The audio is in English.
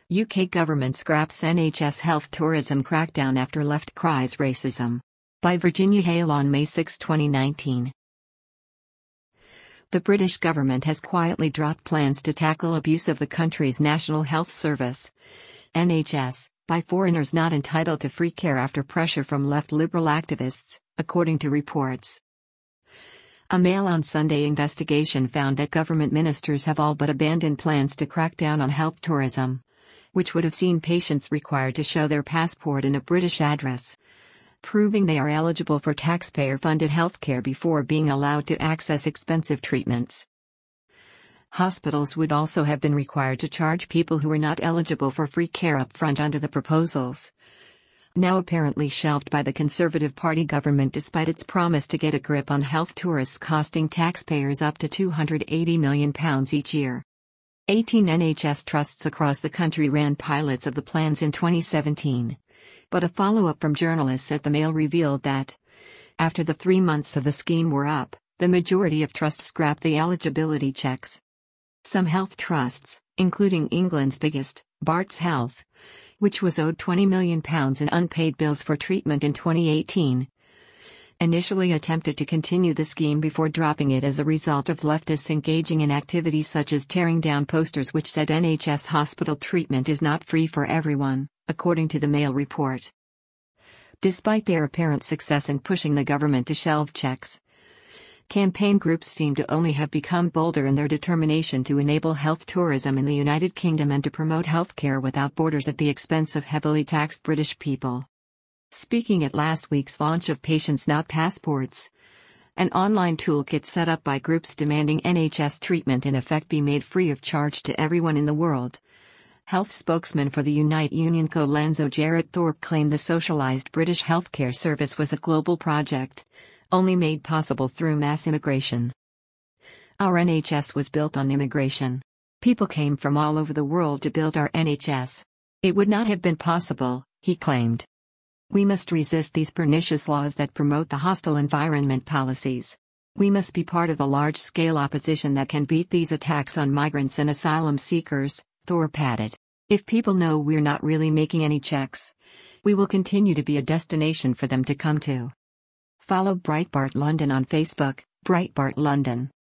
UK government scraps NHS health tourism crackdown after left cries racism. By Virginia Hale on May 6, 2019. The British government has quietly dropped plans to tackle abuse of the country's National Health Service, NHS, by foreigners not entitled to free care after pressure from left liberal activists, according to reports. A Mail on Sunday investigation found that government ministers have all but abandoned plans to crack down on health tourism, which would have seen patients required to show their passport and a British address, proving they are eligible for taxpayer-funded healthcare before being allowed to access expensive treatments. Hospitals would also have been required to charge people who were not eligible for free care up front under the proposals, now apparently shelved by the Conservative Party government despite its promise to get a grip on health tourists costing taxpayers up to £280 million each year. 18 NHS trusts across the country ran pilots of the plans in 2017, but a follow-up from journalists at the Mail revealed that, after the 3 months of the scheme were up, the majority of trusts scrapped the eligibility checks. Some health trusts, including England's biggest, Barts Health, which was owed £20 million in unpaid bills for treatment in 2018, initially attempted to continue the scheme before dropping it as a result of leftists engaging in activities such as tearing down posters which said NHS hospital treatment is not free for everyone, according to the Mail report. Despite their apparent success in pushing the government to shelve checks, campaign groups seem to only have become bolder in their determination to enable health tourism in the United Kingdom and to promote healthcare without borders at the expense of heavily taxed British people. Speaking at last week's launch of Patients Not Passports, an online toolkit set up by groups demanding NHS treatment in effect be made free of charge to everyone in the world, health spokesman for the Unite Union Colenso Jarrett Thorpe claimed the socialised British healthcare service was a global project, only made possible through mass immigration. Our NHS was built on immigration. People came from all over the world to build our NHS. It would not have been possible, he claimed. We must resist these pernicious laws that promote the hostile environment policies. We must be part of the large-scale opposition that can beat these attacks on migrants and asylum seekers, Thorpe added. If people know we're not really making any checks, we will continue to be a destination for them to come to. Follow Breitbart London on Facebook, Breitbart London.